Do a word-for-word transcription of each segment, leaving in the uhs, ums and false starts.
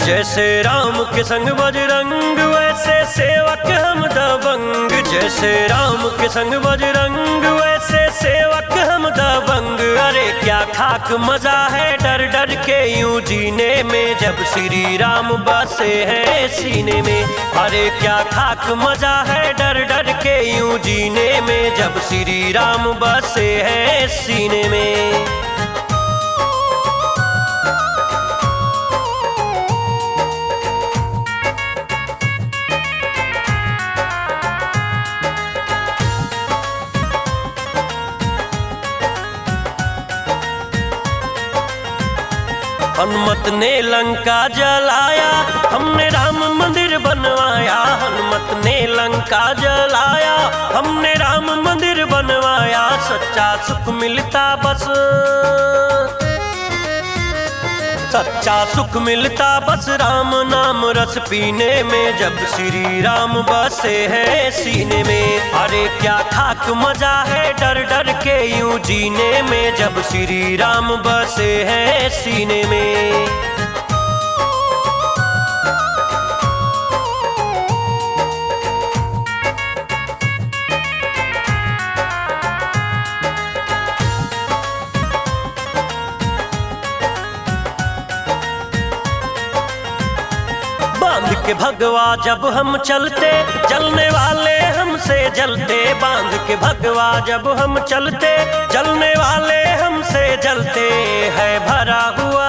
जैसे राम के संग बजरंग वैसे सेवक हम दबंग। जैसे राम के संग बजरंग वैसे सेवक हम दबंग। अरे क्या खाक मजा है डर डर के यूं जीने में, जब श्री राम बसे हैं सीने में। अरे क्या खाक मजा है डर डर के यूं जीने में, जब श्री राम बसे हैं सीने में। हनुमत ने लंका जलाया, हमने राम मंदिर बनवाया। हनुमत ने लंका जलाया, हमने राम मंदिर बनवाया। सच्चा सुख मिलता बस सच्चा सुख मिलता बस राम नाम रस पीने में, जब श्री राम बसे हैं सीने में। अरे क्या खाक मजा है डर डर के यूं जीने में, जब श्री राम बसे हैं सीने में। बांध के भगवा जब हम चलते, जलने वाले हमसे जलते। बांध के भगवा जब हम चलते, जलने वाले हमसे जलते। है भरा हुआ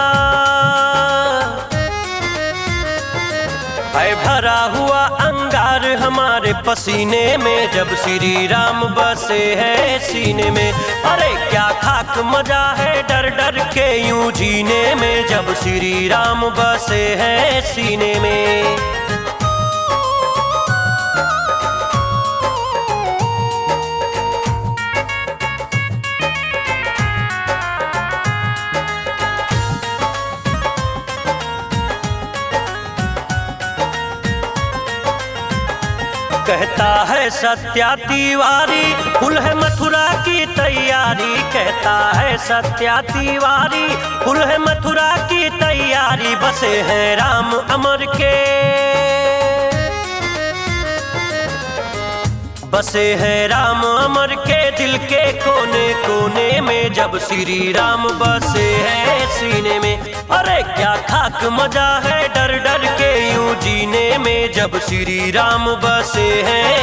है भरा हुआ अंगार हमारे पसीने में, जब श्री राम बसे हैं सीने में। अरे क्या खाक मजा है डर डर के यूं जीने में, जब श्री राम बसे हैं सीने में। कहता है सत्या तिवारी फुल है मथुरा की तैयारी। कहता है सत्या तिवारी फुल है मथुरा की तैयारी। बसे हैं राम अमर के बसे हैं राम अमर के दिल के कोने कोने में, जब श्री राम बसे हैं सीने में। अरे क्या खाक मजा है डर डर के यूं जीने में, जब श्री राम बसे हैं